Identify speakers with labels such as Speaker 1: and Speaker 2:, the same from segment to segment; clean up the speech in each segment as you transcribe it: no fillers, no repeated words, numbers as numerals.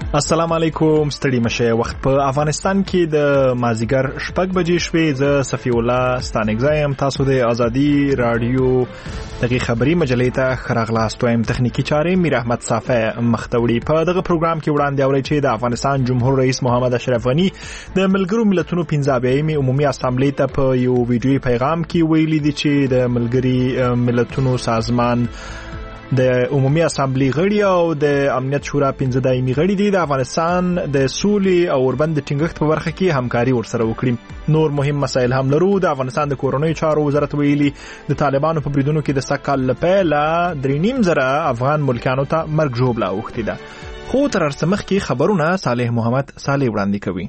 Speaker 1: السلام علیکم. ستړي مشه. وخت په افغانستان کې د مازیګر 6 بجې شوې. زه صفی الله ستانګزایم. تاسو د ازادي رادیو دغه خبری مجلې ته خراغلاست. وایم تخنیکی چارې میر احمد صافی مختوړي. په دغه پروګرام کې وړاندې اوري چې د افغانستان جمهور رئیس محمد اشرف غنی د ملګرو ملتونو 15 عمومي اسامبلې ته په یو ویډیوي پیغام کې ویلي دي چې د ملګری ملتونو سازمان د عمومي اسامبلی غړي او د امنیت شورا 15 دایمي غړي دي د افغانستان د سولې او اوربند ټینګښت په برخه کې همکاري ورسره وکړي. نور مهم مسایل هم لرو. د افغانستان د کورونی چارو وزارت ویلي د طالبانو په بریدونو کې د سکهال لپاره 3.5 افغان ملکانو ته مرګ ژوبله اوښتې ده. خو تر ارسمخ کې خبرونه صالح محمد صالح وړاندې کوي.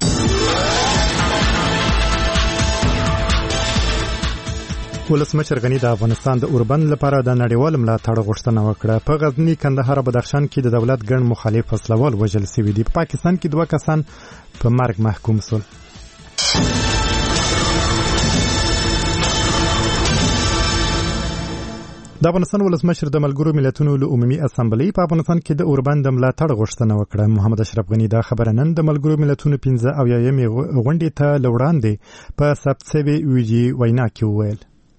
Speaker 2: ولسمشر غنی د افغانستان د اوربند لپاره د نړیوال ملاتړ غوښتنه وکړه. په غزنی، کندهار او بدخشان کې د دولت ګڼ مخالف وسلوال وژل شوي دي. په پاکستان کې 2 کسان په مرګ محکوم شول. د افغانستان ولسمشر د ملګرو ملتونو له عمومي اسامبلې په افغانستان کې د اوربند ملاتړ غوښتنه وکړه. محمد اشرف غنی دا خبره نن د ملګرو ملتونو 15 غونډې ته لوړاندې په ثبت شوی ویډیو وینا کې وویل.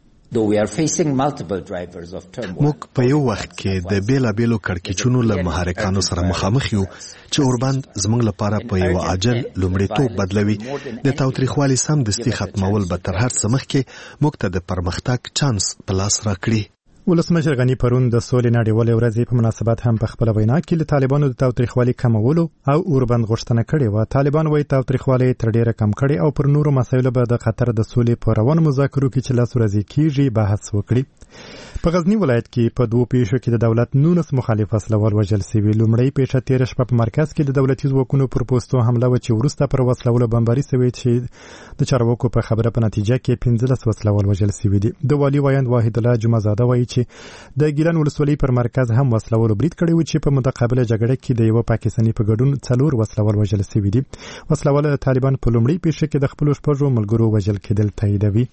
Speaker 3: موږ په یو وخت کې د بیلابیلو کړکېچونو له محرکانو سره مخامخ یو چې اوربند زموږ لپاره په یو عاجل لومړیتوب بدلوي. د تاوتریخوالي سمدستي ختمول به تر هر څه مخکې موږ ته د پرمختګ چانس په لاس راکړي.
Speaker 2: ولسمشر غنی پرون د سولې نړیوالې ورځې په مناسبت هم په خپل وینا کې له طالبانو د تاوتریخوالي کمولو او اوربند غوښتنه کړې و. طالبان وايي تاوتریخوالي تر ډیره کم کړي او پر نورو مسایلو به د خطر د سولې په روانو مذاکرو کې چې لاس ورځي کیږي بحث وکړي. په غزنی ولایت کې په 2 پیښو کې د دولت 19 مخالف وسلوال وژل شوي. لومړی پیښه 13 شپه په مرکز کې د دولتي ځواکونو پر پوسټو حمله و چې وروسته پر وسلوالو بمباري شوې چې د چارواکو په خبره په نتیجه کې 15 وسلوال وژل شوي دي. د والي وایند واحد الله جمعزاده وایي چې د ګیلان ولسوالۍ پر مرکز هم وسلوالو برید کړی و چې په متقابله جګړه کې د یو پاکستاني په ګډون 4 وسلوال وژل شوي دي. وسلوال طالبان په لومړی پیښه کې د خپل شپږو ملګرو وژل کېدل تاییدوي.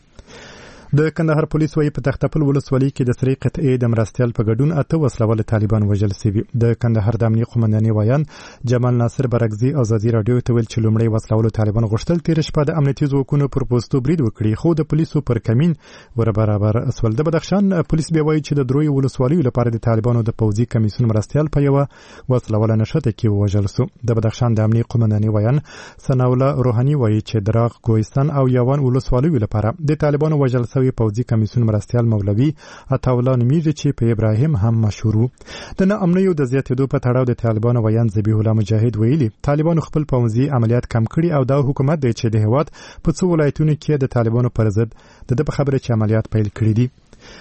Speaker 2: د کندهار پولیس وايي په تختپل ولسوالۍ کې د سری قطعې د مرستیال په ګډون 8 وسلوال طالبان وژل شوي. د کندهار د امنیه قومندانۍ وایان جمال ناصر برګزي ازادي رادیو ته ویل چې لومړی وسلوال طالبان غوښتل 13 شپه د امنیتي ځواکونو پر پوسټو برید وکړي، خو د پولیسو پر کمین ور برابر اسول. د بدخشان پولیس بیا وایي چې د دروي ولسوالیو لپاره د طالبانو د پوځي کمیسیون مرستیال په یو وسلوال نشته کې وژل شو. د بدخشان د امنیه قومندانۍ وایان ثناء الله روحاني وایي چې دراغ، کوهستان او یوان ولسوالیو لپاره د طالبانو وژل شوی پوځي کمیسیون مرستیال مولوي عطاالله نومیږي چې په ابراهیم هم مشهور و. د ناامنیو د زیاتېدو په تړاو د طالبانو ویان ذبیح الله مجاهد ویلي طالبانو خپل پوځي عملیات کم کړي او دا حکومت دی چې د هیواد په څو ولایتونو کې د طالبانو پر ضد د په خبره چې عملیات پیل کړي دي.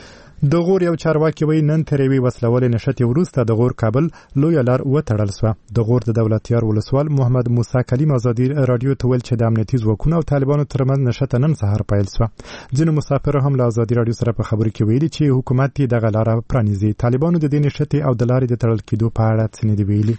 Speaker 2: د غور یو چارواکي وایي نن تر یوې وسلوالې نښتې وروسته د غور کابل لویه لار وتړل شوه. د غور د دولتیار ولسوال محمد موسی کلیم ازادي رادیو ته ویل چې د امنیتي ځواکونو او طالبانو ترمنځ نښته نن سهار پیل شوه. ځینو مسافرو هم له ازادي رادیو سره په خبرو کې ویلي چې حکومت یې دغه لاره پرانیزي. طالبانو د دې نښتې او د لارې د تړل کېدو په اړه څه نه دي ویلي.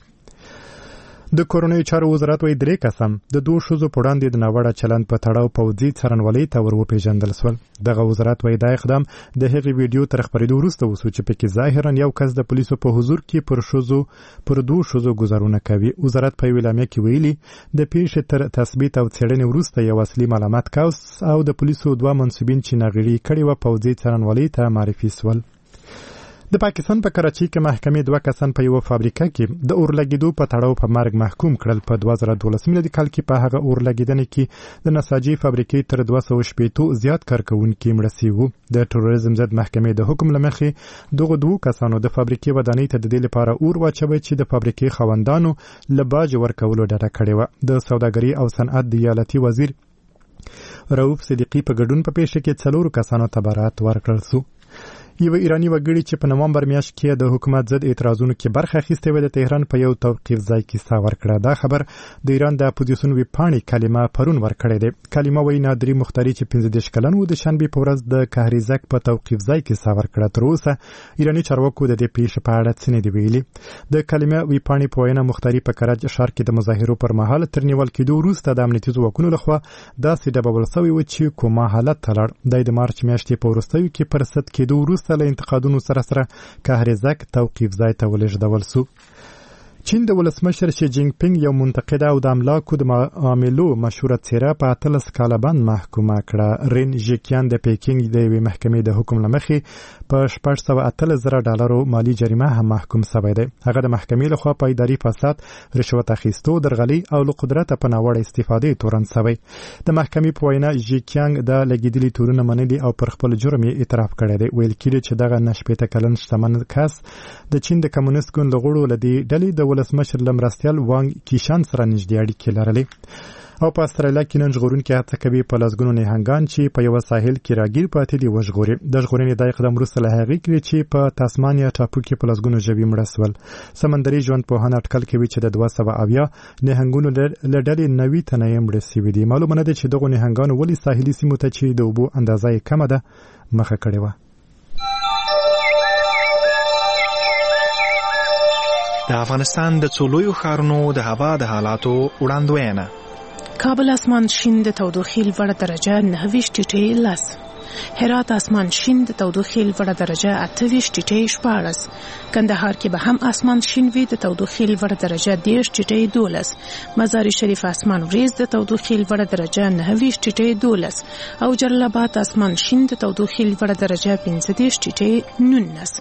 Speaker 2: د کورونی چارو وزارت وايي 3 کسان د 2 ښځو په وړاندې د ناوړه چلند په تړاو پوځي څارنوالۍ ته ور وپېژندل شول. دغه وزارت وايي دا اقدام د هغې ویډیو تر خپرېدو وروسته وشو چې پکې ظاهرا یو کس د پولیسو په حضور کې پر 2 ښځو ګزارونه کوي. وزارت په اعلامیه کې ویلي د پیښې تر تثبیت او څېړنې وروسته یو اصلي معلومات کاوس او د پولیسو 2 منصبین چې ناغېړي کړې وه پوځي څارنوالۍ ته معرفي شول. د پاکستان په کراچۍ کې محکمې 2 کسان په یو فابریکه کې د اورلګېدو په تړاو په مرګ محکوم کړل. په 2012 میلادي کال کې په هغه اورلګېدنې کې د نساجي فابریکې تر 260 زیات کارکوونکي مړه شوي وو. د ټوریزم ضد محکمې د حکم له مخې دغه 2 کسانو د فابریکې ودانۍ ته د دې لپاره اور واچوي چې د فابریکې خاوندانو له باج ورکولو ډډه کړې وه. د سوداګري او صنعت د ایالتي وزیر رؤوف صدیقي په ګډون په پیښه کې 4 کسانو ته برات ورکړل شو. یو ایرانی وګړي چې په نومبر میاشت کې د حکومت ضد اعتراضونو کې برخه اخیستې وه د تهران په یو توقیف ځای کې ساه ورکړه. دا خبر د ایران د اپوزیسیون ویبپاڼې کلمه پرون ورکړی دی. کلمه وایي نادري مختاري چې 15 کلن و د شنبې په ورځ د کهریزک په توقیف ځای کې ساه ورکړه. تر اوسه ایراني چارواکو د دې پیښې په اړه څه نه دي ویلي. د کلمه ویبپاڼې په وینا مختاري په کرج ښار کې د مظاهرو پر مهال تر نیول کېدو وروسته د امنیتي ځواکونو لخوا داسې ډبول شوی و چې کومه حالت ته لاړ. د مارچ میاشتې په وروستیو کې پر ضد کېدو وروسته له انتقادونو سره کهریزک توقیف ځای ته ولېږدول شو. چین د ولسمشر شي جینګ پینګ یو منتقده او د املاکو د معاملو مشهوره څیره په 13 کاله باندې محکومه کړه. رین ژیکیان د پیکینګ د یوې محکمې د حکم لمخې په $880,000 مالی جریمه هم محکوم شوی دی. هغه د محکمې لخوا په اداري فساد، رشوت اخیستو، درغلي او له قدرت په ناوړه استفادې تورن شوی. د محکمې په وینا ژیکیانګ د لګیدلي تورونه منلي او پر خپل جرم یې اعتراف کړی دی. ویل کېږي چې دغه 90 کلن شتمن کس د چین د کمونیست ګوند له غړو لدی ډلې د ولسمشر لمرستیال وانګ کیشان سره نږدې اړیکې لرلې. او په استرالیا کې نن ژغورونکي هڅه کوي په لسګونو نهنګان چې په یو ساحل کې راګیر پاتې دي وژغوري. د ژغورنې د اقدام وروسته له هغې کړي چې په تاسمانیا ټاپو کې په لسګونو ژوي مړه شول. سمندري ژوندپوهان اټکل کوي چې د 270 نهنګونو له ډلې 90 تنه یې مړه شوي دي. معلومه نه ده چې دغو نهنګانو ولې ساحلي سیمو ته چې د اوبو اندازه یې کمه ده مخه کړې وه.
Speaker 1: د افغانستان د څو لویو ښارونو د هوا د حالاتو وړاندوینه.
Speaker 4: کابل اسمان شین د تودوخې لوړه درجه 29.10. هرات اسمان شین د تودوخې لوړه درجه 28.14. کندهار کې به هم اسمان شین وي د تودوخې لوړه درجه 10.12. مزار شریف اسمان وریځ د تودوخې لوړه درجه 29.12 او جلال آباد اسمان شین د تودوخې لوړه درجه 15.19.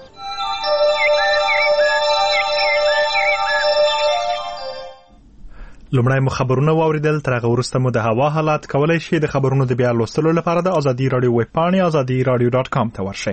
Speaker 1: لومړی مو خبرونه واوریدل. تر هغه وروسته مو د هوا حالات کولای شئ د خبرونو د بیا لوستلو لپاره د ازادي رادیو ویب پاڼې azadiradio.com ته ورشئ.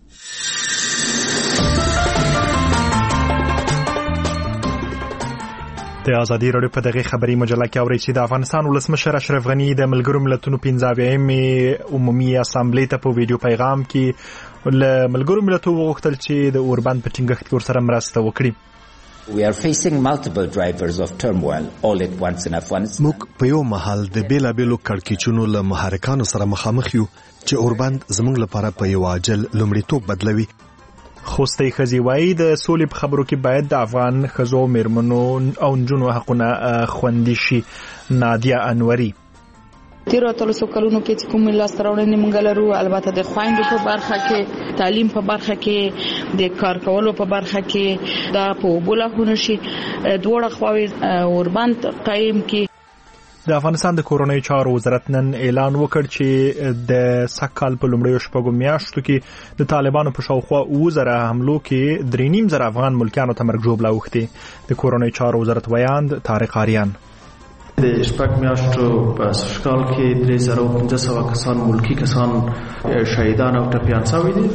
Speaker 1: د ازادي رادیو په دغه خبري مجله کې اورئ چې د افغانستان ولسمشر اشرف غنی د ملګرو ملتونو 15مې عمومي اسامبلې ته په ویډیو پیغام کې له ملګرو ملتونو وغوښتل چې د اوربند په ټینګښت کې ورسره مرسته وکړي.
Speaker 5: We are facing multiple drivers of turmoil all at once in Afghanistan.
Speaker 3: موږ په یو مهال د بیلابیلو کړکېچونو له محرکانو سره مخامخ یو چې اوربند زموږ لپاره په یو عاجل لومړیتوب بدلوي.
Speaker 1: خوستي ښځې وایي د سولې په خبرو کې باید د افغان ښځو، میرمنو او نجونو حقونه خوندي شي. نادیه انوري
Speaker 6: تیرو اتلسو کلونو کې چې کوم لاس راوړنې موږ لرو، البته د خويندو په برخه کې، تعلیم په برخه کې، د کار کولو په برخه کې دا په بوله شي دوړه خواوي اوربند قائم کی.
Speaker 1: د افغانستان د کورونی چارو وزارت نن اعلان وکړ چې د سکهال په لومړیو شپږو میاشتو کې د طالبانو په شاوخوا 2000 حملو کې 3.5 افغان ملکیانو ته مرګ ژوبله اوښتې. د کورونی چارو وزارت ویاند طارق آریان
Speaker 7: د شپږ میاشتو په سشکال کې 3500 کسان ملکی کسان شهیدان او ټپیان شوي دي.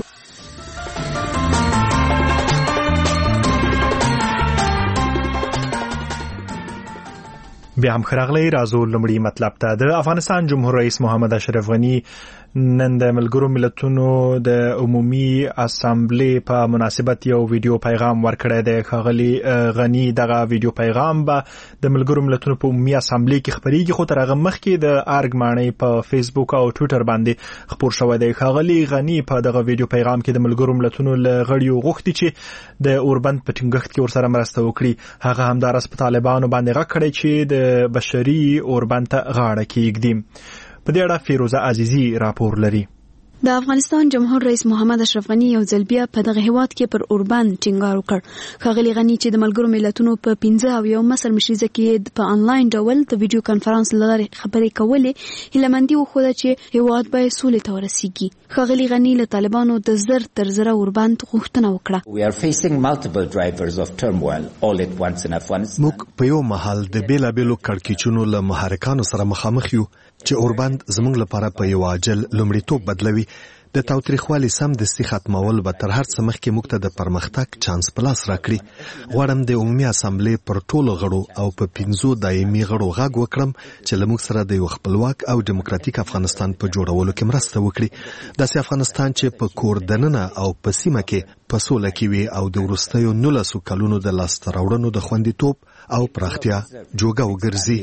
Speaker 1: بیا هم خراغلی رازو لمړی مطلب ته. د افغانستان جمهور رئیس محمد اشرف غنی نن د ملګرو ملتونو د عمومي اسامبلې په مناسبت یو ویډیو پیغام ورکړی دی. ښاغلي غنی دغه ویډیو پیغام به د ملګرو ملتونو په عمومي اسامبلې کې خپریږي، خو تر هغه مخکې د ارګ ماڼۍ په فیسبوک او ټویټر باندې خپور شوی دی. ښاغلي غنی په دغه ویډیو پیغام کې د ملګرو ملتونو له غړیو غوښتي چې د اوربند په ټینګښت کې ورسره مرسته وکړي. هغه همدارس په طالبانو باندې غږ کړی چې د بشري اوربند ته غاړه کېږدي. په دې اړه فیروزه عزیزی راپور لري.
Speaker 8: د افغانستان جمهور رئیس محمد اشرف غنی یو ځل بیا په دغه هیواد کې پر اوربند ټینګار وکړ. ښاغلي غنی چې د ملګرو ملتونو په 15 مصر مشرزه کې په انلاین ډول د ویډیو کانفرنس لارې خبرې کولې، هیلمندي وښوده چې هیواد باید سولې ته ورسیږي. ښاغلي غنی له طالبانو د زر تر زره اوربند غوښتنه وکړه.
Speaker 5: We are facing multiple drivers of turmoil all at once in Afghanistan.
Speaker 3: موږ په یو مهال د بیلابیلو کړکېچونو له محرکانو سره مخامخ یو چې اوربند زموږ لپاره په یو عاجل لومړیتوب بدلوي. د تاوتریخوالي سمدستي ختمول به تر هر څه مخکې موږ ته د پرمختګ چانس په لاس راکړي. غواړم د عمومي اسامبلې پر ټولو غړو او په 15 دایمي غړو غږ وکړم چې له موږ سره د یو خپلواک او دیموکراتیک افغانستان په جوړولو کې مرسته وکړي. داسې افغانستان چې په کور دننه او په سیمه کې په سوله کې وي او د وروستیو 19 کلونو د لاسته راوړنو د خوندیتوب او پراختیا جوګه وګرځي.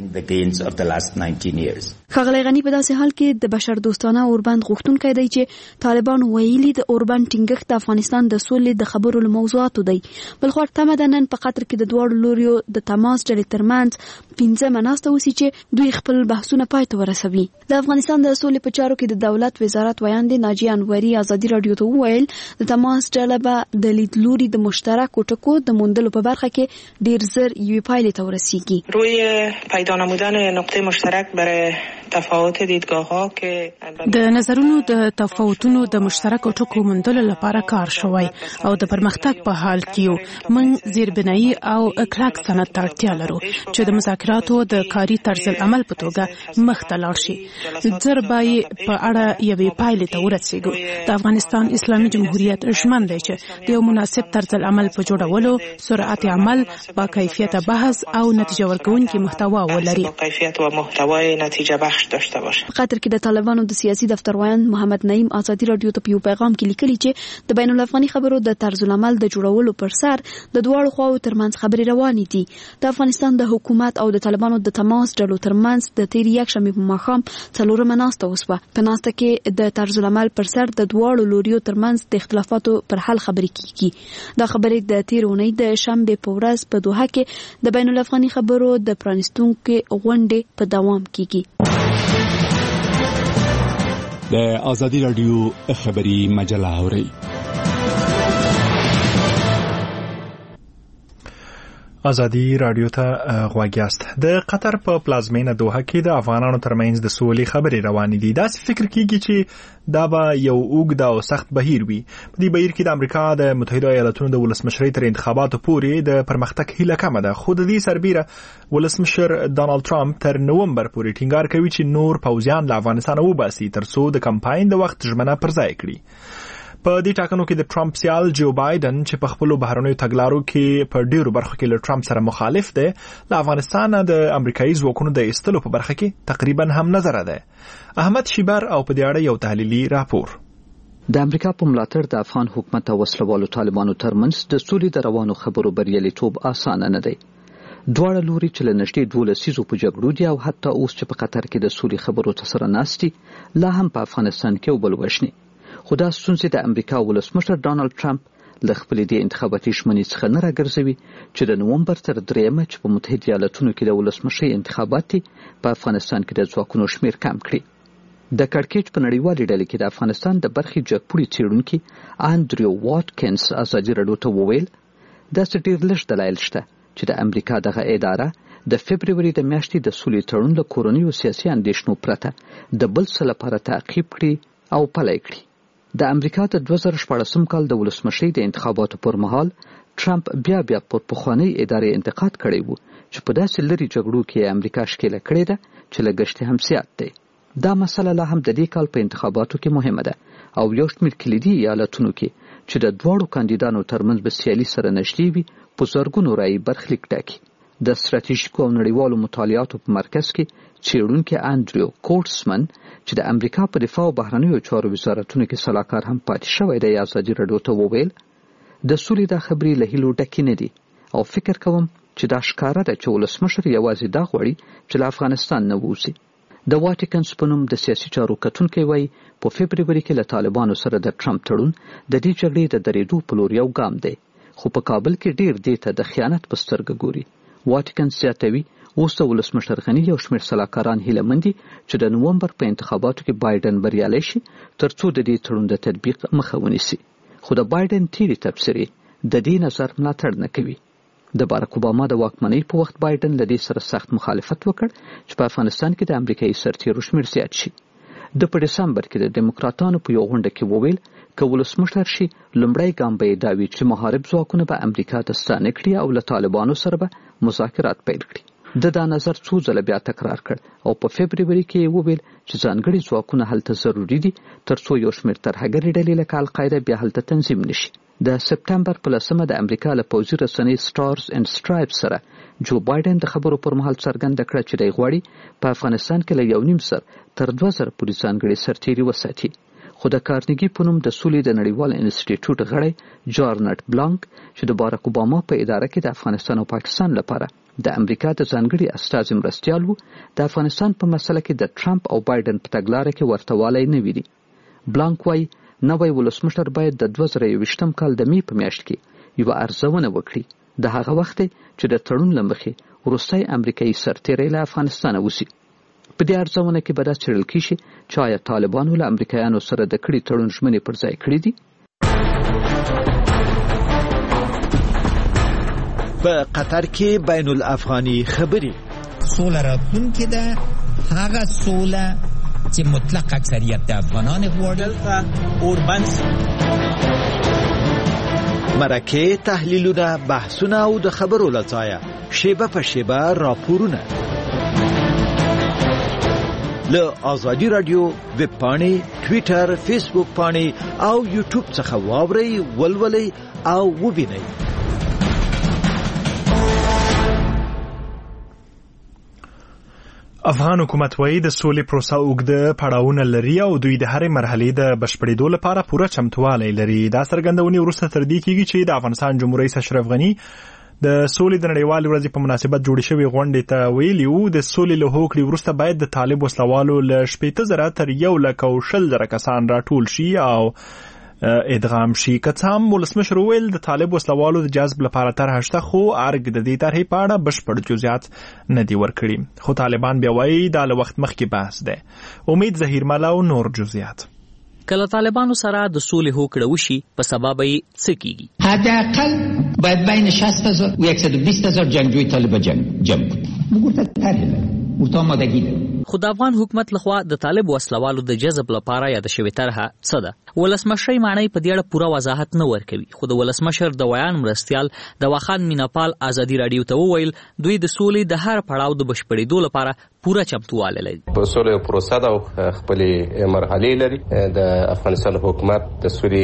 Speaker 8: ښاغلی غني په داسې حال کې د بشر دوستانه اوربند غوښتونکی دی چې طالبان ویلي د اوربند ټینګښت د افغانستان د سولې د خبرو له موضوعاتو دی. بلخو تمه ده نن په قطر کې د دواړو لوریو د تماس ډلې ترمنځ 15 ناسته وسي چې دوی خپل بحثونه پای ته ورسوي. د افغانستان د سولې په چارو کې د دولت وزارت ویاندې ناجیه انوري ازادي رادیو ته وویل د تماس ډله به د لیدلوري د مشترکو ټکو د موندلو په برخه کې ډیر زر یوې پایلې ته ورسیږي.
Speaker 9: روی پیدا نمودن نقطه مشترک برای تفاوت دیدگاه‌ها که
Speaker 4: د نظرونو د تفاوتونو د مشترکو ټکو موندلو لپاره کار شوی او د پرمختګ په حال کې یو. موږ زیربنایي او کلک سند ته اړتیا لرو چې د مذاکراتو د کاري طرز العمل په توګه مخ ته لاړ شي. زر به په اړه یوې پایلې ته ورسیږو. د افغانستان اسلامي جمهوریت ژمن دی چې د یو مناسب طرز العمل په جوړولو، سرعت عمل، با کیفیت بحث او نتیجه ورکوونکې محتوا ولري.
Speaker 9: کیفیت و محتوای نتیجه بخش داشته باشه.
Speaker 8: قطر کې د طالبانو د سیاسي دفتر ویاند محمد نعیم ازادي رادیو ته په پیغام کې لیکلي چې د بین الافغاني خبرو د طرز العمل د جوړولو پر سر د دواړو خواو ترمنځ خبرې روانې دي. د افغانستان د حکومت او د طالبانو د تماس ډلو ترمنځ د تیر یکشنبې په ماښام 4مه ناسته وسوه. په ناسته کې د طرز العمل پر سر د دواړو لوریو ترمنځ د اختلافاتو پر حل خبرې کیږي. دا خبرې د تیر اونۍ د شنبې په ورځ په دوحه کې د بین الافغاني خبرو د پرانیستونکو غونډې په دوام کیږي.
Speaker 10: د ازادي رادیو خبری مجله اوري.
Speaker 1: ازادي رادیو ته غوږ یاست. د قطر په پلازمینه دوحه کې د افغانانو ترمنځ د سولې خبرې روانې دي. داسې فکر کیږي چې دا به یو اوږد او سخت بهیر وي. په دې بهیر کې د امریکا د متحده ایالاتونو د ولسمشرۍ تر انتخاباتو پورې د پرمختګ هیله کمه ده. خو د دې سربیره ولسمشر ډانلډ ټرمپ تر نومبر پورې ټینګار کوي چې نور پوځیان له افغانستان وباسي ترڅو د کمپاین د وخت ژمنه پر ځای کړي. په دې ټاکنو کې د ټرمپ سیال جو بایدن چې په خپل بهرنیو تګلارو کې په ډیرو برخو کې له ټرمپ سره مخالف دی، له افغانستان د امریکایي ځواکونو د ایستلو په برخه کې تقریبا هم نظر ده. احمد شیبر او په دې اړه یو تحلیلي راپور.
Speaker 11: د امریکا په ملاتړ د افغان حکومت او وسلوالو طالبانو ترمنځ د سولې د روانو خبرو بریالیتوب اسانه نه دی. دواړه لوري چې له نږدې 12 لسیزو په جګړو دي او حتی اوس چې په قطر کې د سولې خبرو ته سره ناستي، لا هم په افغانستان کې وبل وشني. خو دا ستونزې د امریکا ولسمشر ډانلډ ټرمپ له خپلې دې انتخاباتي ژمنې څخه نه راګرځوي چې د نومبر تر 3مه چې په متحده ایالاتونو کې د ولسمشرۍ انتخابات دي، په افغانستان کې د ځواکونو شمیر کم کړي. د کړکېچ په نړیوالې ډلې کې د افغانستان د برخې جګپوړي څېړونکي انډریو واټکنز ازادي رادیو ته وویل داسې ډېر لږ دلایل شته چې د امریکا دغه اداره د فبروري د میاشتې د سولې تړون له کورنیو سیاسي اندېښنو پرته د بل څه لپاره تعقیب کړي او پلی کړي. د امریکا د 2014 کال د ولسمشرۍ د انتخاباتو پر مهال ټرمپ بیا پر پخوانۍ ادارې انتقاد کړی و چې په داسې لرې جګړو کې امریکا ښکېله کړې ده چې لګښت هم زیات دی. دا مسله لا هم د دې کال په انتخاباتو کې مهمه ده او یو شمېر کلیدي ایالتونو کې چې د دواړو کاندیدانو ترمنځ به سیالي سره نږدې وي په زرګونو رایې برخلیک ټاکي. د ستراتیژیکو او نړیوالو مطالعاتو په مرکز کې څېړونکی انډریو کورټسمن چې د امریکا په دفاع او بهرنیو چارو وزارتونو کې سلاکار هم پاتې شوی دی، ازادي رادیو ته وویل د سولې دا خبرې له هیلو ډکې نه دي او فکر کوم چې دا ښکاره ده چې ولسمشر یوازې دا غواړي چې له افغانستان نه ووځي. د واټکنز په نوم د سیاسي چارو کتونکی وایي په فبروري کې له طالبانو سره د ټرمپ تړون د دې جګړې د درېدو په لور یو ګام دی، خو په کابل کې ډېر دې ته د خیانت په سترګه ګوري. واټکنز زیاتوي اوس د ولسمشر غني یو شمېر سلاکاران هیله مند دي چې د نومبر په انتخاباتو کې بایدن بریالی شي ترڅو د دې تړون د تطبیق مخه ونیسي. خو د بایدن تیری تبصرې د دې نظر ملاتړ نه کوي. د باراک اوباما د واکمنۍ په وخت بایدن له دې سره سخت مخالفت وکړ چې په افغانستان کې د امریکایي سرتیرو شمېر زیات شي. د په دسمبر کې د دیموکراتانو په یو غونډه کې وویل که ولسمشر شي لومړی ګام به یې دا وي چې محارب ځواکونه به امریکا ته ستانه کړي او له طالبانو سره به مذاکرات پیل کړي. د دا نظر څو ځله بیا تکرار کړ او په فبروري کې یې وویل چې ځانګړي ځواکونه هلته ضروري دي ترڅو یو شمېر ترهګرې ډلې لکه القاعده بیا هلته تنظیم نشي. د سپټمبر په 10مه د امریکا له پوځي رسنۍ سټارز اینډ سټرایپس سره جو بایدن د خبرو پر مهال څرګنده کړه چې دی غواړي په افغانستان کې له 1.5 سر تر 2000 پورې ځانګړي سرتیري وساتي. خو د کارنګي په نوم د سولې د نړیوال انسټیټیوټ غړی جارنټ بلانک چې د باراک اوباما په اداره کې د افغانستان او پاکستان لپاره د امریکا د ځانګړي استازي مرستیال و د افغانستان په مسله کې د ټرمپ او بایدن په تګلاره کې ورته والی نه ویني. بلانک وایي نوی ولسمشر باید د 2021 کال د می په میاشت کې یوه ارزونه وکړي د هغه وخت چې د تړون له مخې وروستی امریکایي سرتیری له افغانستانه وځي. په دې ارزونه کې به دا څېړل کیږي چې آیا طالبانو له امریکایانو سره د کړي تړون ژمنې پر ځای کړي دي.
Speaker 12: په قطر کې بین الافغاني خبرې
Speaker 5: سوله راتلونکې ده، هغه سوله چې مطلق اکثریت د افغانان غواړي.
Speaker 12: اوربند مرکه، تحلیلونه، بحثونه او د خبرو له ځایه شیبه په شیبه راپورونه له آزادي رادیو ویب پاڼې، ټویټر، فیسبوک پاڼې او یوټیوب څخه واورئ، ولولئ او ووینئ.
Speaker 1: افغان حکومت وایي د سولې پروسه اوږده پړاوونه لري او دوی د هرې مرحلې د بشپړېدو لپاره پوره چمتوالی لري. دا څرګندونې وروسته تر دې کېږي چې د افغانستان جمهور رئیس اشرف غني د سولې د نړیوالې ورځې په مناسبت جوړې شوې غونډې ته ویلي وو د سولې له هوکړې وروسته باید د طالب وسلوالو له 80,000 تر 1,20,000 کسان راټول شي او ادغام شي. که څه هم ولسمشر وویل د طالب وسلوالو د جذب لپاره طرحه شته، خو ارګ د دې طرحې په اړه بشپړ جزئیات نه دي ورکړي. خو طالبان بیا وایي دا له وخت مخکې بحث دی. امید ظهیرمل او نور جزئیات.
Speaker 13: کله طالبانو سره د سولې هوکړه وشي په سبب یې څه کیږي؟
Speaker 5: حداقل باید بین 60,000 و 120,000 جنگجوی طالب جمع کنیم. بگوته طرحه ورته آمادگی ده.
Speaker 13: خو د افغان حکومت لخوا د طالب وسلوالو د جذب لپاره یاد شوې طرحه څه ده؟ ولسمشر معنی په دې اړه پوره وضاحت نه ورکوي. خو د ولسمشر د ویان مرستیال د واخان میناپال آزادي رادیو ته وویل دوی د سولې د هر پړاو د بشپړېدو لپاره پوره چمتوالی لري.
Speaker 14: په سولې پروسه د خپلې مرحلې لري. د افغانستان حکومت د سولې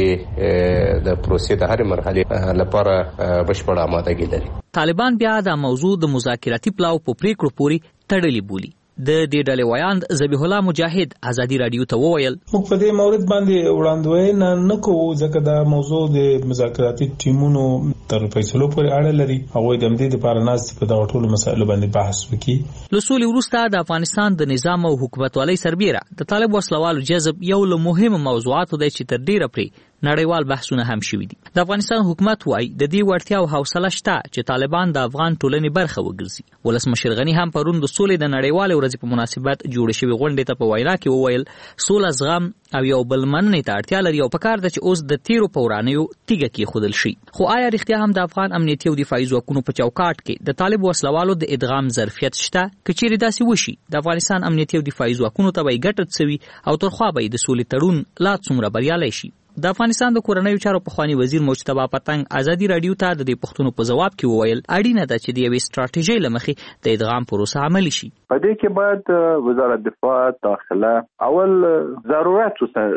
Speaker 14: د پروسې د هر مرحلې لپاره بشپړه آمادګي لري.
Speaker 13: طالبان بیا د موضوع د مذاکراتي پلاو په پریکړو پورې تړلې بولي. د دې ډلې ویاند ذبیح الله مجاهد آزادي رادیو ته وویل
Speaker 15: موږ په دې مورد باندې وړاندوینه نه کوو ځکه دا موضوع د مذاکراتي ټیمونو تر فیصلو پورې اړه لري. هغوی د همدې لپاره ناست په دغه ټولو مسایلو باندې بحث وکړي.
Speaker 13: له سولې وروسته د افغانستان د نظام او حکومتوالۍ سربیره د طالب وسلوالو جذب یو له مهمو موضوعاتو دی چې تر ډیره پرې نړیوال بحثونه هم شوي دي. د افغانستان حکومت وایي د دې وړتیا او حوصله شته چې طالبان د افغان ټولنې برخه وګرځي. ولسمشر غني هم پرون د سولې د نړیوالې ورځې په مناسبت جوړې شوې غونډې ته په وینا کې وویل سوله زغم او یو بل مننې ته اړتیا لري او پکار ده چې اوس د تیرو په ورانیو تیږه کېښودل شي. خو آیا رښتیا هم د افغان امنیتي او دفاعي ځواکونو په چوکاټ کې د طالب وسلوالو د ادغام ظرفیت شته؟ که چیرې داسې وشي د افغانستان امنیتي او دفاعي ځواکونو ته به یې ګټه څه وي او ترخوا به یې د سولې تړون لا څومره بریالی شي؟ د افغانستان د کورنیو چارو پخوانی وزیر مجتبی پتنګ آزادي رادیو ته د دې پوښتنو په ځواب کې وویل اړینه ده چې د یوې ستراتیژۍ له مخې د ادغام پروسه عملي شي.
Speaker 16: په دې کې باید وزارت دفاع، داخله اول ضرورت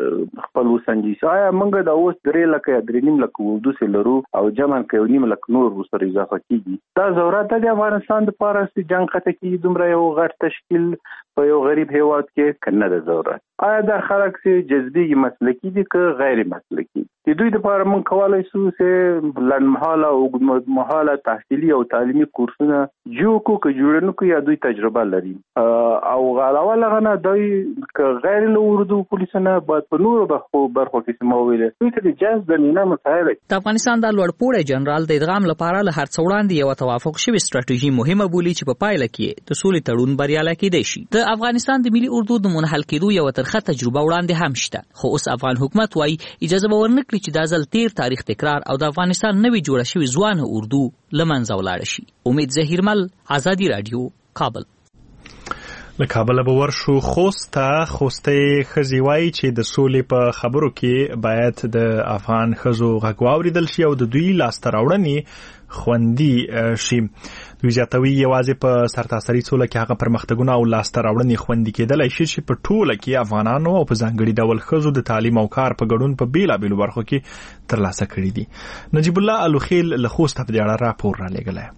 Speaker 16: خپل وسنجي. آیا موږ د اوس 3 لکه 3.5 لکه وردوس لرو او جمع کې 1.5 لکه نور ورسره اضافه کیږي. دا ضرورت د افغانستان لپاره چې جنگ خطه کې دومره یو غټ تشکیل په یو غریب هیواد کې کنه د ضرورت. آیا دا خلک چې جذبي مسلکي دي که غیر مسلکي؟ د دوی لپاره موږ کولای شو چې لنډمهاله او اوږدمهاله تحصیلي او تعلیمي کورسونه جوړ کړو که یا دوی تجربه لري او علاوه له هغه نه دوی که غیر له اردو پولیسونه باید په نورو برخو کې سموي دوی ته د جذب زمینه مسایل.
Speaker 13: د افغانستان د لوړپوړی جنرال د ادغام لپاره له هر څه وړاندې یو توافق شوی ستراتیژي مهمه بولي چې په پایله کې د سولې تړون بریالی کېدی شي. د افغانستان د ملي اردو د منحل کېدو یو ترخه تجربه وړاندې هم شته، خو اوس افغان حکومت وایي اجازه به ورنکړي چې دا ځل تیر تاریخ تکرار او د افغانستان نوې جوړه شوې ځوانه اردو له منځه ولاړه شي. امید ظهیرمل، آزادي رادیو، کابل.
Speaker 1: له کابل به ورشو خوست ته. خوستې ښځې وایي چې د سولې په خبرو کې باید د افغان ښځو غږ واورېدل شي او د دوی لاسته راوړنې خوندي شي. دوی زیاتوي یوازې په سرتاسري سوله کې هغه پرمختګونه او لاسته راوړنې خوندي کېدلی شي چې په ټوله کې افغانانو او په ځانګړي ډول ښځو د تعلیم او کار په ګډون په بېلابېلو برخو کې ترلاسه کړي دي. نجیب الله الوخیل له خوسته په دې اړه راپور رالیږلی.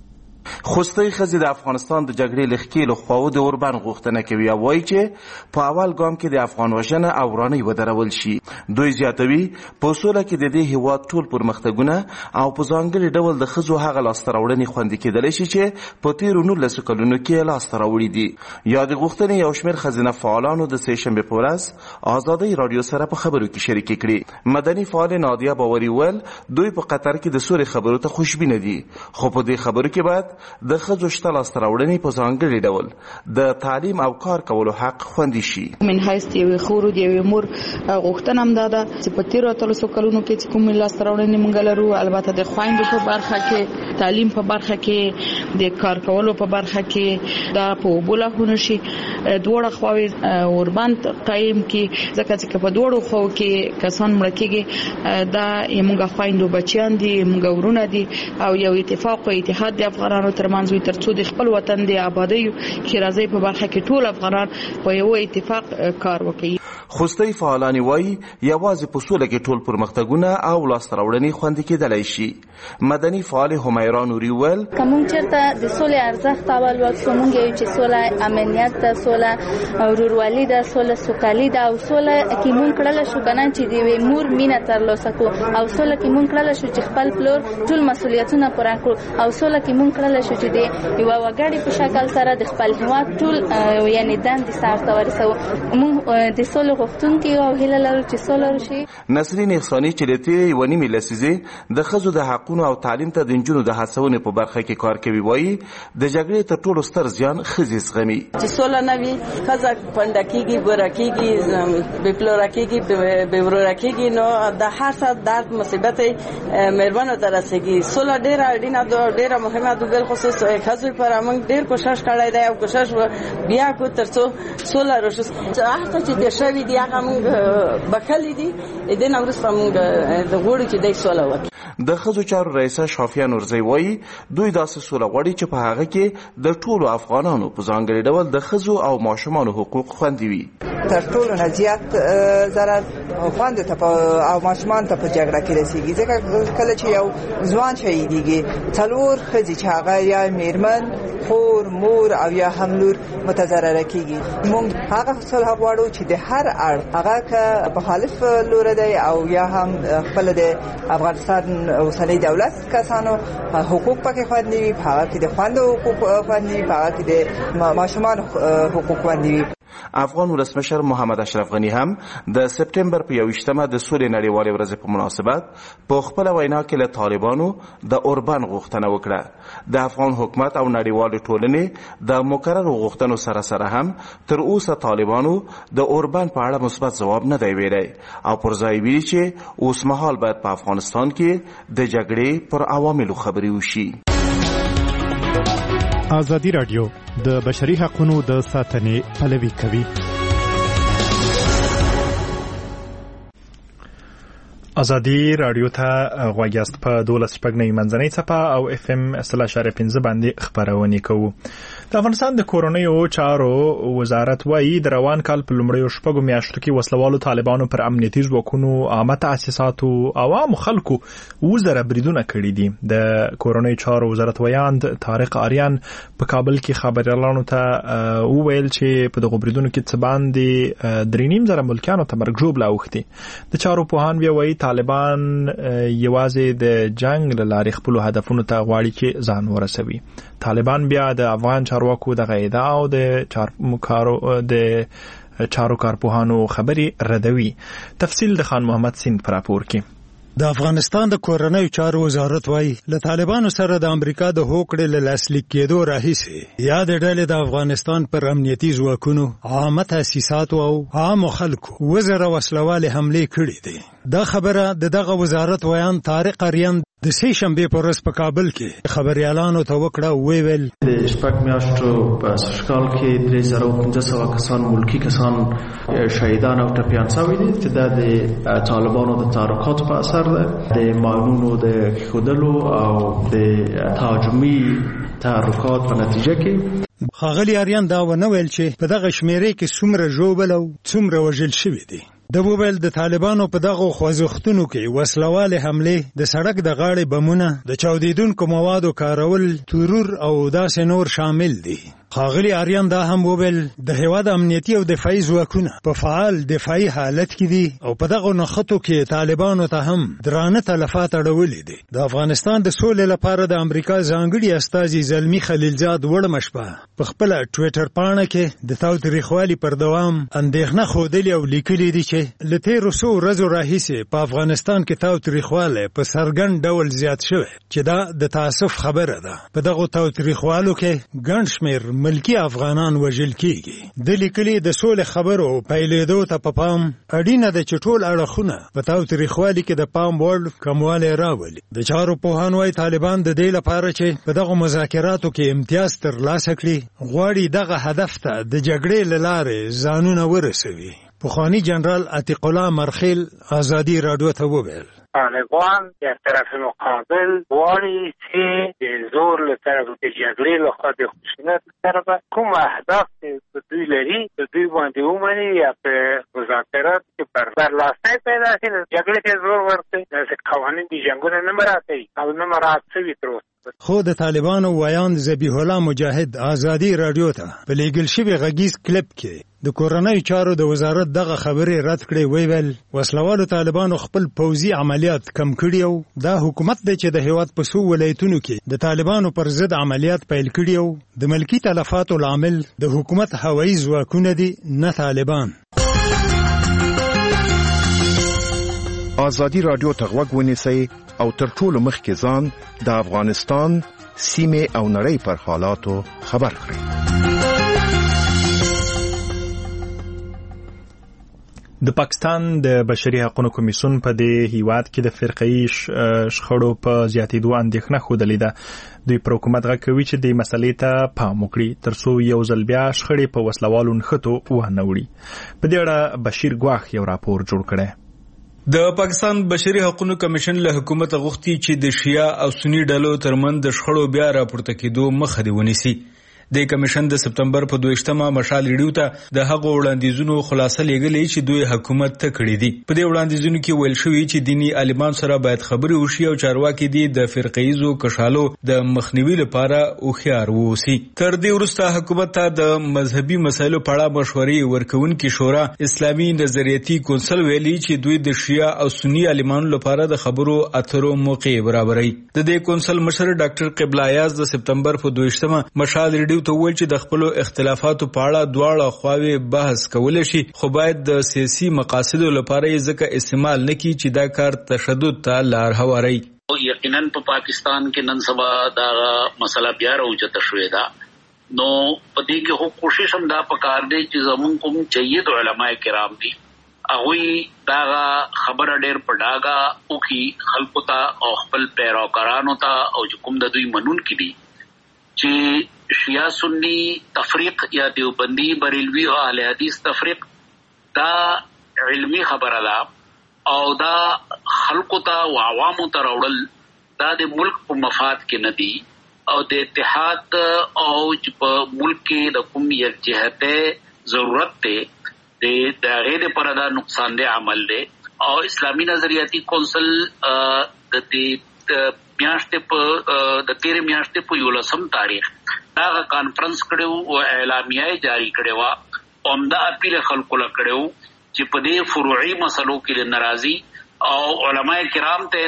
Speaker 17: خوستی ښځې د افغانستان د جګړې له ښکېلو خواوو د اوربند غوښتنه کوي او وایي چې په اول ګام کې د افغان وژنه او ورانۍ ودرول شي. دوی زیاتوي په سوله کې د دې هیواد ټول پرمختګونه او په ځانګړي ډول د ښځو هغه لاسته راوړنې خوندي کېدلی شي چې په تېرو 19 کلونو کې لاسته راوړي دي. یادې غوښتنې یو شمېر ښځینه فعالانو د سې شنبې په ورځ ازادۍ راډیو سره په خبرو کې شریکې کړې. مدني فعال نادیه باوري ویل دوی په قطر کې د سولې خبرو ته خوشبینه دي، خو په دې خبرو کې باید د ښځو شته لاسته راوړنې په ځانګړي ډول د تعلیم او کار کولو حق خوندي شي.
Speaker 6: من حیث د یوې خور د یوې مور غوښتنه هم دا ده چې په تېرو 300 کلونو کې چې کومې لاسته راوړنې موږ لرو، البته د خویندو په برخه کې، تعلیم په برخه کې، د کار کولو په برخه کې دا په اوبو لاهونه شي دواړه خواوې اوربند قایم کړي، ځکه چې په دواړو خواو کې کسان مړه کېږي دا موږ خویندو بچیان دي، موږ ورونه دي او یو اتفاق او اتحاد د افغانانو ترمنځ وي ترڅو د خپل وطن د آبادۍ ښېرازۍ په برخه کې ټول افغانان په یو اتفاق کار وکړي.
Speaker 17: خوستی فعالان وایي یوازې په سوله کې ټول پرمختګونه او لاسته راوړنې خوندي کېدلی شي. مدني فعال همیرا نوري ویل
Speaker 18: که موږ چېرته د سولې ارزښت اول وکړو، موږ یو چې سوله امنیت ده، سوله ورورولي ده، سوله سوکالي ده او سوله کې موږ کړلی شو که نه چې د یوې مور مینه ترلاسه کړو او سوله کې موږ کړلی شو چې خپل پلور ټول مسؤلیتونه پوره کړو او سوله کې موږ کړلی شو چې د یوه وګړي په شکل سره د خپل هېواد ټول یعنې دندې سرته ورسوو. موږ د سولې غوښتونکي او هیله لرو چې سوله وشي.
Speaker 17: نسرین احساني چې د تېرې یوه نیمې لسیزې د ښځو د حقونو او تعلیم ته د نجونو د هڅونې په برخه کې کار کوي، وایي د جګړې تر ټولو ستر زیان ښځې زغمي.
Speaker 19: چې سوله نه وي ښځه پنډه کېږي، ګوره کېږي، بې پلوره کېږي، بې وروره کېږي، نو د هر څه درد مصیبت مېرمنو ته رسېږي. سوله ډېره اړینه ده، ډېره مهمه ده، بالخصوص ښځو لپاره. موږ ډېر کوشش کړی دی او کوشش بیا کوو ترڅو سوله راشي. هر څه چې تېر شوي دي هغه موږ بخښلي دي، د دې نه وروسته موږ غواړو چې دی سوله وکړي.
Speaker 17: د ښځو چارو رئیسه شافیه نورزی وایي دوی داسې سوله غواړي چې په هغه کې د ټولو افغانانو په ځانګړي ډول د ښځو او ماشومانو حقوق خوندي وي.
Speaker 20: تر ټولو نه زیات ضرر خویندو ته او ماشومانو ته په جګړه کې رسېږي، ځکه کله چې یو ځوان شهیدېږي 4 ښځې چې هغه یا میرمن، خور، مور او یا هم لور متضرره کېږي. موږ هغه صلح غواړو چې د هر اړخ هغه که مخالف لور دی او یا هم خپل د افغانستان اوسنی دولت کسانو حقوق پکې خوندي وي، په هغه کې د خویندو حقوق خوندي وي، په هغه کې د ماشومانو حقوق خوندي وي.
Speaker 17: افغان ولسمشر محمد اشرف غنی هم د سپټمبر په 21مه د سولې نړیوالې ورځې په مناسبت په خپل وینا کې له طالبانو د اوربند غوښتنه وکړه. د افغان حکومت او نړیوالې ټولنې د مکررو غوښتنو سره سره هم تر اوسه طالبانو د اوربند په اړه مثبت ځواب نه دی ویلی او پر ځای ویلي چې اوس مهال باید په افغانستان کې د جګړې پر عواملو خبرې وشي.
Speaker 2: ازادي راډیو د بشري حقوقو د ساتنې پلوي کوي.
Speaker 1: ازادي راډیو ته غوږ یاست په 12.9 منځنۍ څپه او FM 0.5 باندې خبرونه کوو. د افغانستان د کورونیو چارو وزارت وايي د روان کال په لومړیو شپږو میاشتو کې وسلوالو طالبانو پر امنیتي ځواکونو، عامه تاسیساتو، عوامو خلکو وزره بریدونه کړي دي. د کورونیو چارو وزارت ویاند طارق آریان په کابل کې خبريالانو ته وویل چې په دغه بریدونو کې څه باندې 3.5 ملکیانو ته مرګ ژوبله اوښتي. د چارو پوهان وایي طالبان یوازې د جنگ له لارې خپل هدفونو ته غواړي چې ځان ورسوي. طالبان بیا د افغان چارواکو د غیدا او د چارو کارپوهانو خبري ردوي. تفصیل د خان محمد سین پر راپور کې.
Speaker 21: د افغانستان د کورنیو چارو وزارت وايي له طالبانو سره د امریکا د هوکړې له لاسلیک کېدو راهیسې یا د ډلې د افغانستان پر امنیتي ځواکونو، عامه تاسیساتو او عامو خلکو وزره وسلوالې حملې کړې دي. دا خبره د دغه وزارت ویان طارق آریان د سې شنبې په ورځ په کابل کې خبريالانو ته وکړه ویل
Speaker 7: د شپږ میاشتو په سشکال کې 3500 کسان ملکی کسان شهیدان او ټپیان شوي دي چې د طالبانو د تحرکات په اثر ده د ماینونو د خودلو او د تهاجمي تحرکات په نتیجه کې.
Speaker 21: ښاغلي آریان دا ونه ویل چې په دغه شمیرې کې څومره ژوبل او څومره وژل شوي دي. د وویل د طالبانو په دغه خوځښتونو کې وسلواله حمله د سړک د غاړې بمونه د چاودیدونکو موادو کارول ترور او داسې نور شامل دي. ښاغلي آریان دا هم وویل د هیواد امنیتي او دفاعي ځواکونه په فعال دفاعي حالت کې دي او په دغه نښتو کې طالبانو ته هم درانه تلفات اړولي دي. د افغانستان د سولې لپاره د امریکا ځانګړي استازي زلمی خلیلزاد وړمه شپه په خپل ټویټر پاڼه کې د تاوتریخوالي پر دوام اندېښنه ښودلې او لیکلي دي چې له تېرو څو ورځو راهیسې په افغانستان کې تاوتریخوالی په څرګند ډول زیات شوی چې دا د تاسف خبره ده. په دغو تاوتریخوالو کې ګڼ شمېر ملکی افغانان وژل کیږي. د لیکلي د سولې خبرو پیلېدو ته په پام اړینه ده چې ټول اړخونه په تاوتریخوالي کې د پام وړ کموالی راولي. د چارو پوهان وايي طالبان د دې لپاره چې په دغو مذاکراتو کې امتیاز ترلاسه کړي غواړي دغه هدف ته د جګړې له لارې ځانونه ورسوي. پخوانی جنرال عتیق الله مرخیل آزادی رادیو ته وویل
Speaker 3: طالبان در طرف مقابل غواړي چې د زور له طرف د جګړې له خوا د خشونت طرف کوم اهداف چې دوی لري د دوی باندې ومني یا په مذاکرات کې برلاسي پیدا کړي جګړې ته زور ورکړي د قوانین د جنګونو نه مراعاتوي او نه مراعات شوي تر اوسه.
Speaker 21: خو د طالبانو ویاند ذبیح الله مجاهد آزادی رادیو ته په لیږل شوي غږیز کلیپ کې د کورنیو چارو د وزارت دغه خبرې رد کړې. ویل وسلوالو طالبانو خپل پوځي عملیات کم کړي او دا حکومت دی چې د هیواد په څو ولایتونو کې د طالبانو پر ضد عملیات پیل کړي او د ملکی تلفاتو لامل د حکومت هوایي ځواکونه دي نه طالبان.
Speaker 22: آزادی رادیو ته غوږ ونیسئ او تر ټولو مخکې ځان د افغانستان سیمې او نړۍ پر حالاتو خبر کړئ.
Speaker 1: د پاکستان د بشري حقوقو کمیسیون په دې هیواد کې د فرقه‌ای شخړو په زیاتېدو اندېښنه ښودلې ده. دوی پر حکومت غږ کوي چې د مسلې ته پام وکړي ترڅو یو ځل بیا شخړې په وسلوالو نښتو ونه وړي. په دې اړه بشیر ګواخ یو راپور جوړ کړی.
Speaker 23: د پاکستان بشري حقوقو کمیشن له حکومت غوښتي چې د شیعه او سنی ډلو ترمنځ د شخړو بیا راپورته کېدو مخه دی ونیسي. د کمیشن د سپتمبر په 22مه مشال ریډیو ته د هغو وړاندیزونو خلاصه لېږلې چې دوی حکومت ته کړې دي. په دې وړاندیزونو کې ویل شوی چې دینی عالمان سره باید خبرې وشي او چارواکي دي د فرقه‌ایزو کشالو د مخنیوي لپاره هوښیار ووسی. تر دې وروسته حکومت ته د مذهبي مسایلو په اړه مشورې ورکوونکې شورا اسلامي نظریاتي کونسل ویلي چې دوی د شیعه او سنی عالمانو لپاره د خبرو اترو موقع برابري. د دې کونسل مشر ډاکټر قبله ایاز د سپتمبر په 22مه مشال ریډیو ته وویل چې د خپل اختلافاتو په اړه دواړه خواوې بحث کولای شي خو باید د سیاسي مقاصدو لپاره یې ځکه استعمال نه کړي چې دا کار تشدد ته لار هواروي.
Speaker 24: یقینا په پاکستان کې نن سبا دا مسله بیا راوچته شوې ده. نو په دې کې هو کوشش هم دا پکار دی چې زمون کوم جید علماء کرام دي هغه دا خبره ډېر پډاګه او کی خلکو ته او خپل پیروکارانو ته او کوم د دوی منون کې دي چې شیعه سنی تفریق یا دیوبندی بریلوی او اهل حدیث تفریق دا علمی خبره ده او دا خلقو ته او عوامو ته راوړل دا د ملک په مفاد کې نه دي او د اتحاد او په ملک کې د کوم یکجهته ضرورت ته د غیر پر دا نقصان دہ عمل دی او اسلامی نظریاتی کونسل د دې میاشتې په د تیر میاشتې په 11 تاریخ دا کانفرنس کړو او اعلامیه جاری کړو او دا اپیل خلکو له کړو چې په دې فروعي مسلو کې ناراضي او علماء کرام ته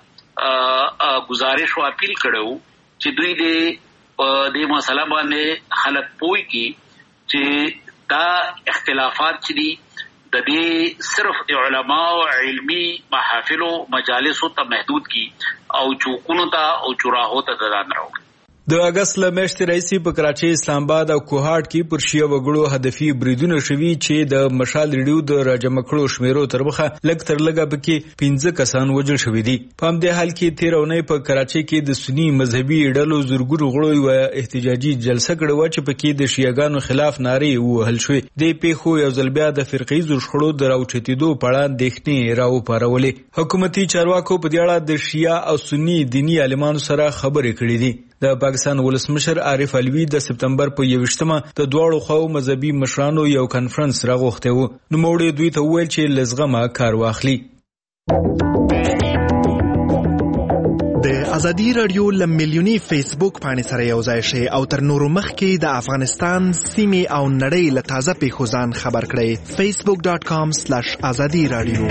Speaker 24: دا گزارش او اپیل کړو چې دوی دې مسله باندې خلک پوي کی چې دا اختلافات چې د دې صرف د علماء او علمی محافل او مجالس ته محدود کی او چوکونو ته او چراهو ته ځان راوړي.
Speaker 23: د اگست له میاشتې راهیسې په کراچۍ، اسلام آباد او کوهاټ کې پر شیعه وګړو هدفي بریدونه شوي چې د مشال ریډیو د راجمع کړو شمیرو تر مخه لږ تر لږه پکې 15 کسان وژل شوي دي. په همدې حال کې تېره اونۍ په کراچۍ کې د سني مذهبي ډلو زرګونو غړو یوه احتجاجي جلسه کړې وه چې پکې د شیعهګانو خلاف نارې ووهل شوې. دې پیښو یو ځل بیا د فرقهیزو شخړو د راوچتېدو په اړه اندېښنې راوپارولې. حکومتي چارواکو په دې اړه د شیعه او سني دیني عالمانو سره خبرې کړې دي. د پاکستان ولسمشر عارف علوي د سپتمبر په 21مه د دواړو خواو مذهبي مشرانو یو کانفرنس راغوښته و. نوموړي دوی ته وویل چې لزغمه کار واخلي.
Speaker 1: د ازادي رادیو لمیلیونی فیسبوک باندې سره یو ځای شي او تر نورو مخکې د افغانستان سیمې او نړۍ له تازه پیښو ځان خبر کړئ. facebook.com/azadi radio.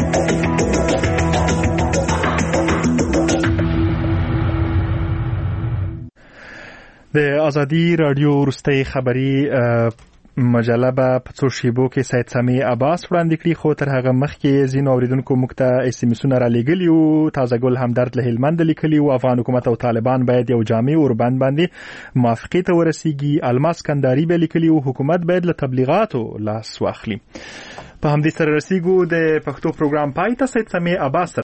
Speaker 1: د ازادي رادیو وروستۍ خبري مجله به په څو شیبو کې سید سامي عباس وړاندې کړي، خو تر هغه مخکې ځینو اوریدونکو موږ ته SMS-ونه را لېږلي وو. تازه ګل همدرد له هلمند لیکلي وو افغان حکومت او طالبان باید یو جامع اوربند باندې موافقې ته ورسیږي. الماس کنداري به لیکلي وو حکومت باید له تبلیغاتو لاس واخلي. په همدې سره رسیږو د پښتو پروګرام پای ته. سید سامي عباس